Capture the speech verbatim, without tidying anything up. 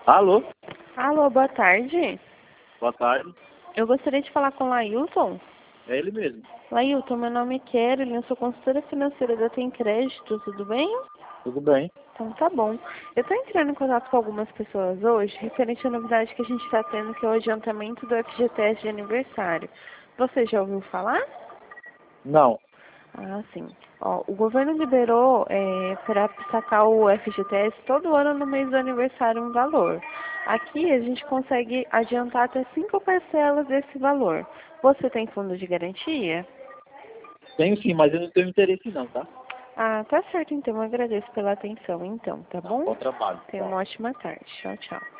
Alô? Alô, boa tarde. Boa tarde. Eu gostaria de falar com o Lailton. É ele mesmo. Lailton, meu nome é Kelly, eu sou consultora financeira da Tem Crédito, tudo bem? Tudo bem? Então tá bom. Eu estou entrando em contato com algumas pessoas hoje, referente à novidade que a gente está tendo, que é o adiantamento do F G T S de aniversário. Você já ouviu falar? Não. Ah, sim. Ó, o governo liberou é, para sacar o F G T S todo ano no mês do aniversário um valor. Aqui a gente consegue adiantar até cinco parcelas desse valor. Você tem fundo de garantia? Tenho sim, mas eu não tenho interesse não, tá? Ah, tá certo então. Eu agradeço pela atenção então, tá bom? Bom trabalho. Tenha uma ótima tarde. Tchau, tchau.